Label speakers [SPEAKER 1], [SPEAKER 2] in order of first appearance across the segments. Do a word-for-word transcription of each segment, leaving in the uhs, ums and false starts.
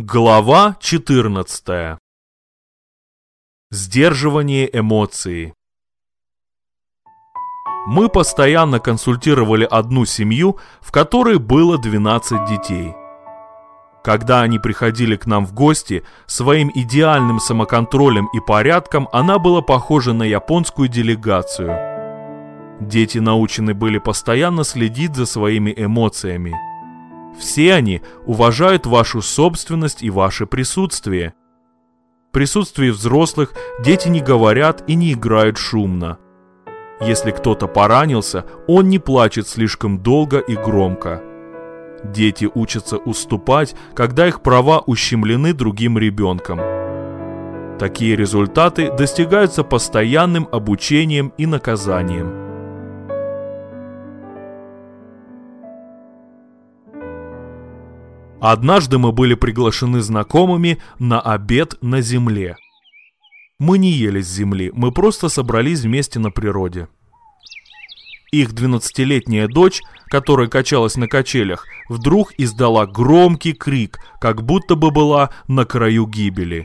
[SPEAKER 1] Глава четырнадцатая. Сдерживание эмоций. Мы постоянно консультировали одну семью, в которой было двенадцать детей. Когда они приходили к нам в гости, своим идеальным самоконтролем и порядком она была похожа на японскую делегацию. Дети научены были постоянно следить за своими эмоциями. Все они уважают вашу собственность и ваше присутствие. В присутствии взрослых дети не говорят и не играют шумно. Если кто-то поранился, он не плачет слишком долго и громко. Дети учатся уступать, когда их права ущемлены другим ребенком. Такие результаты достигаются постоянным обучением и наказанием. Однажды мы были приглашены знакомыми на обед на земле. Мы не ели с земли, мы просто собрались вместе на природе. Их двенадцатилетняя дочь, которая качалась на качелях, вдруг издала громкий крик, как будто бы была на краю гибели.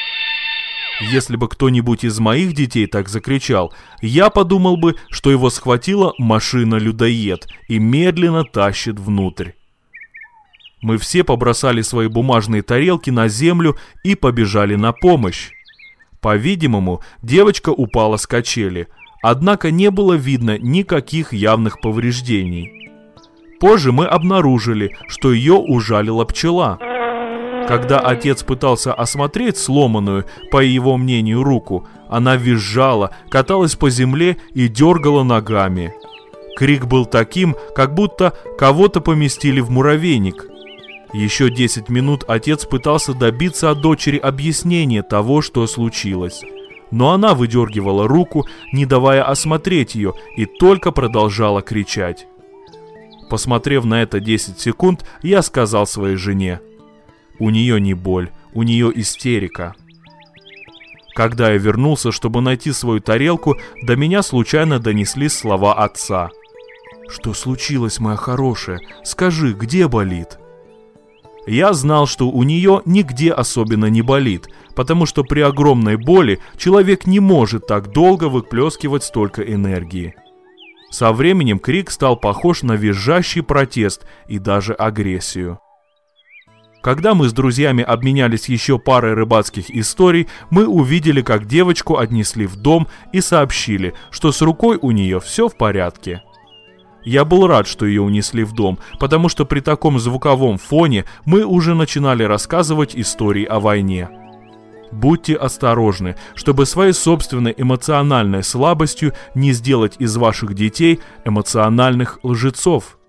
[SPEAKER 1] Если бы кто-нибудь из моих детей так закричал, я подумал бы, что его схватила машина-людоед и медленно тащит внутрь. Мы все побросали свои бумажные тарелки на землю и побежали на помощь. По-видимому, девочка упала с качели, однако не было видно никаких явных повреждений. Позже мы обнаружили, что ее ужалила пчела. Когда отец пытался осмотреть сломанную, по его мнению, руку, она визжала, каталась по земле и дергала ногами. Крик был таким, как будто кого-то поместили в муравейник. Еще десять минут отец пытался добиться от дочери объяснения того, что случилось. Но она выдергивала руку, не давая осмотреть ее, и только продолжала кричать. Посмотрев на это десять секунд, я сказал своей жене: «У нее не боль, у нее истерика». Когда я вернулся, чтобы найти свою тарелку, до меня случайно донеслись слова отца. «Что случилось, моя хорошая? Скажи, где болит?» Я знал, что у нее нигде особенно не болит, потому что при огромной боли человек не может так долго выплескивать столько энергии. Со временем крик стал похож на визжащий протест и даже агрессию. Когда мы с друзьями обменялись еще парой рыбацких историй, мы увидели, как девочку отнесли в дом и сообщили, что с рукой у нее все в порядке. Я был рад, что ее унесли в дом, потому что при таком звуковом фоне мы уже начинали рассказывать истории о войне. Будьте осторожны, чтобы своей собственной эмоциональной слабостью не сделать из ваших детей эмоциональных лжецов.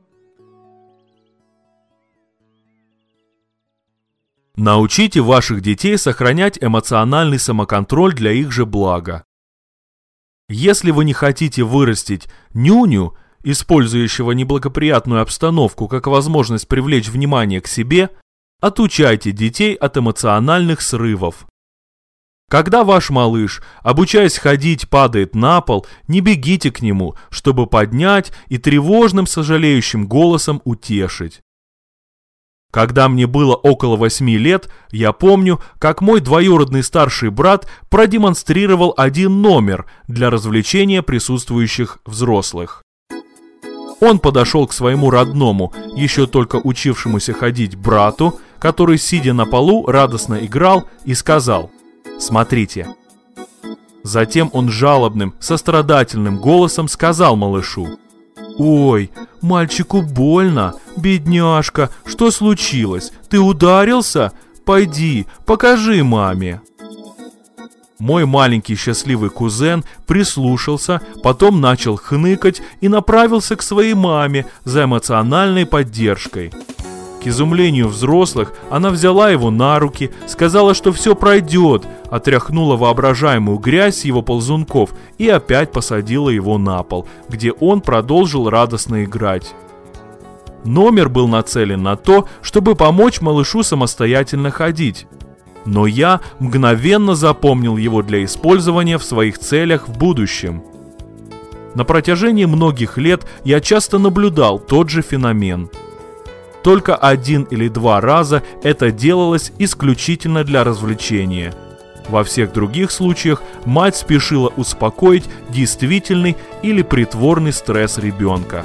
[SPEAKER 1] Научите ваших детей сохранять эмоциональный самоконтроль для их же блага. Если вы не хотите вырастить нюню, использующего неблагоприятную обстановку как возможность привлечь внимание к себе, отучайте детей от эмоциональных срывов. Когда ваш малыш, обучаясь ходить, падает на пол, не бегите к нему, чтобы поднять и тревожным, сожалеющим голосом утешить. Когда мне было около восьми лет, я помню, как мой двоюродный старший брат продемонстрировал один номер для развлечения присутствующих взрослых. Он подошел к своему родному, еще только учившемуся ходить брату, который, сидя на полу, радостно играл, и сказал: «Смотрите». Затем он жалобным, сострадательным голосом сказал малышу: «Ой, мальчику больно, бедняжка, что случилось? Ты ударился? Пойди, покажи маме». Мой маленький счастливый кузен прислушался, потом начал хныкать и направился к своей маме за эмоциональной поддержкой. К изумлению взрослых, она взяла его на руки, сказала, что все пройдет, отряхнула воображаемую грязь с его ползунков и опять посадила его на пол, где он продолжил радостно играть. Номер был нацелен на то, чтобы помочь малышу самостоятельно ходить. Но я мгновенно запомнил его для использования в своих целях в будущем. На протяжении многих лет я часто наблюдал тот же феномен. Только один или два раза это делалось исключительно для развлечения. Во всех других случаях мать спешила успокоить действительный или притворный стресс ребенка.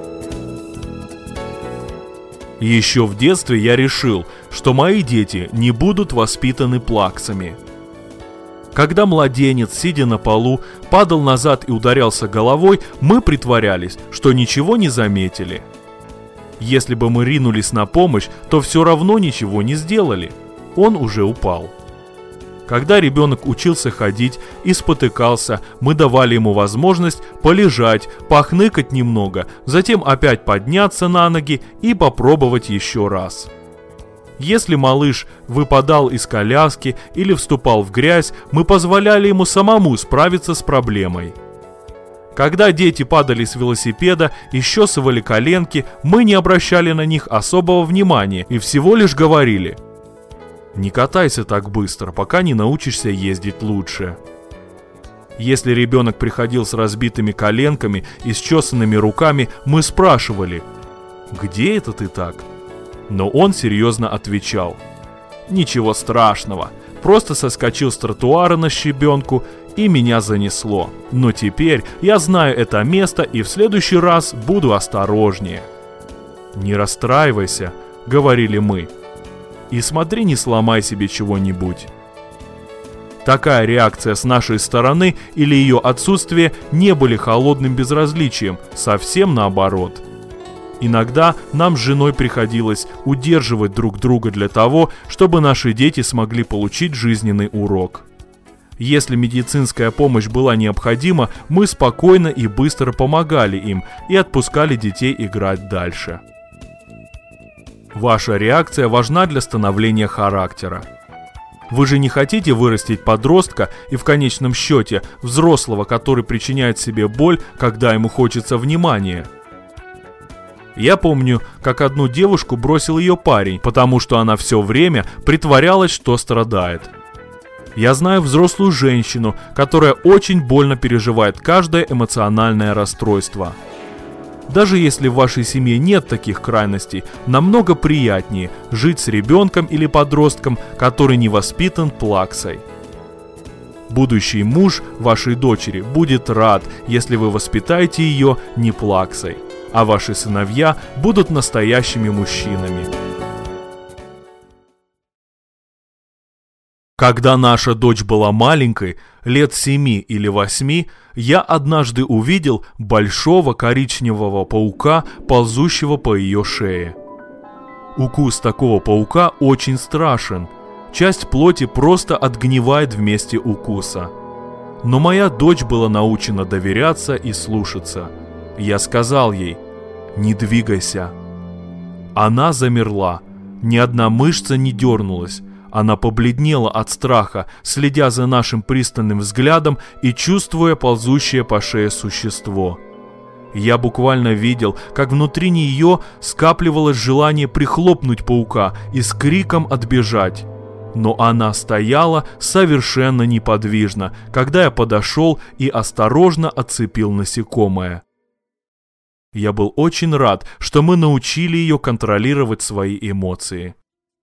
[SPEAKER 1] Еще в детстве я решил, что мои дети не будут воспитаны плаксами. Когда младенец, сидя на полу, падал назад и ударялся головой, мы притворялись, что ничего не заметили. Если бы мы ринулись на помощь, то все равно ничего не сделали. Он уже упал. Когда ребенок учился ходить и спотыкался, мы давали ему возможность полежать, похныкать немного, затем опять подняться на ноги и попробовать еще раз. Если малыш выпадал из коляски или вступал в грязь, мы позволяли ему самому справиться с проблемой. Когда дети падали с велосипеда и счесывали коленки, мы не обращали на них особого внимания и всего лишь говорили: «Не катайся так быстро, пока не научишься ездить лучше». Если ребенок приходил с разбитыми коленками и счесанными руками, мы спрашивали: «Где это ты так?» Но он серьезно отвечал: «Ничего страшного, просто соскочил с тротуара на щебенку и меня занесло. Но теперь я знаю это место и в следующий раз буду осторожнее». «Не расстраивайся», — говорили мы, — «и смотри, не сломай себе чего-нибудь». Такая реакция с нашей стороны или ее отсутствие не были холодным безразличием, совсем наоборот. Иногда нам с женой приходилось удерживать друг друга для того, чтобы наши дети смогли получить жизненный урок. Если медицинская помощь была необходима, мы спокойно и быстро помогали им и отпускали детей играть дальше. Ваша реакция важна для становления характера. Вы же не хотите вырастить подростка и в конечном счете взрослого, который причиняет себе боль, когда ему хочется внимания. Я помню, как одну девушку бросил ее парень, потому что она все время притворялась, что страдает. Я знаю взрослую женщину, которая очень больно переживает каждое эмоциональное расстройство. Даже если в вашей семье нет таких крайностей, намного приятнее жить с ребенком или подростком, который не воспитан плаксой. Будущий муж вашей дочери будет рад, если вы воспитаете ее не плаксой, а ваши сыновья будут настоящими мужчинами. Когда наша дочь была маленькой, лет семи или восьми, я однажды увидел большого коричневого паука, ползущего по ее шее. Укус такого паука очень страшен. Часть плоти просто отгнивает в месте укуса. Но моя дочь была научена доверяться и слушаться. Я сказал ей: «Не двигайся». Она замерла, ни одна мышца не дернулась. Она побледнела от страха, следя за нашим пристальным взглядом и чувствуя ползущее по шее существо. Я буквально видел, как внутри нее скапливалось желание прихлопнуть паука и с криком отбежать. Но она стояла совершенно неподвижно, когда я подошел и осторожно отцепил насекомое. Я был очень рад, что мы научили ее контролировать свои эмоции.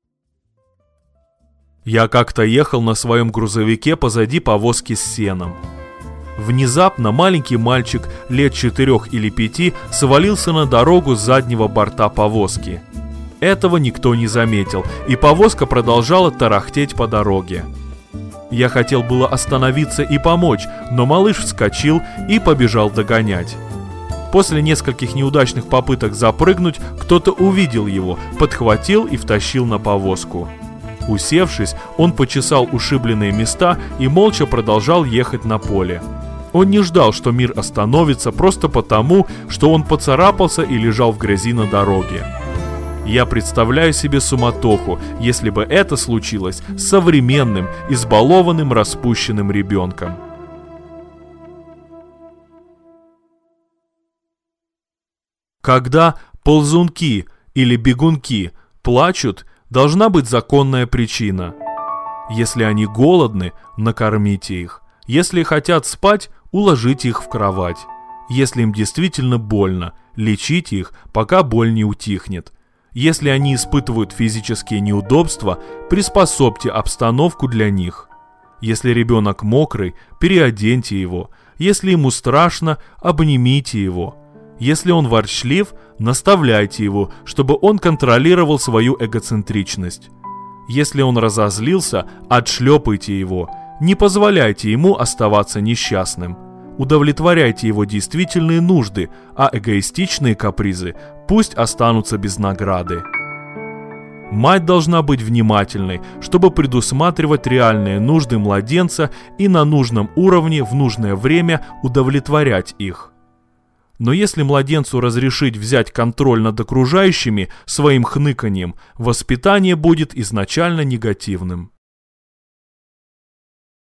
[SPEAKER 1] Я как-то ехал на своем грузовике позади повозки с сеном. Внезапно маленький мальчик лет четырех или пяти свалился на дорогу с заднего борта повозки. Этого никто не заметил, и повозка продолжала тарахтеть по дороге. Я хотел было остановиться и помочь, но малыш вскочил и побежал догонять. После нескольких неудачных попыток запрыгнуть, кто-то увидел его, подхватил и втащил на повозку. Усевшись, он почесал ушибленные места и молча продолжал ехать на поле. Он не ждал, что мир остановится просто потому, что он поцарапался и лежал в грязи на дороге. Я представляю себе суматоху, если бы это случилось с современным, избалованным, распущенным ребенком. Когда ползунки или бегунки плачут, должна быть законная причина. Если они голодны, накормите их. Если хотят спать, уложите их в кровать. Если им действительно больно, лечите их, пока боль не утихнет. Если они испытывают физические неудобства, приспособьте обстановку для них. Если ребенок мокрый, переоденьте его. Если ему страшно, обнимите его. Если он ворчлив, наставляйте его, чтобы он контролировал свою эгоцентричность. Если он разозлился, отшлепайте его. Не позволяйте ему оставаться несчастным. Удовлетворяйте его действительные нужды, а эгоистичные капризы пусть останутся без награды. Мать должна быть внимательной, чтобы предусматривать реальные нужды младенца и на нужном уровне в нужное время удовлетворять их. Но если младенцу разрешить взять контроль над окружающими своим хныканьем, воспитание будет изначально негативным.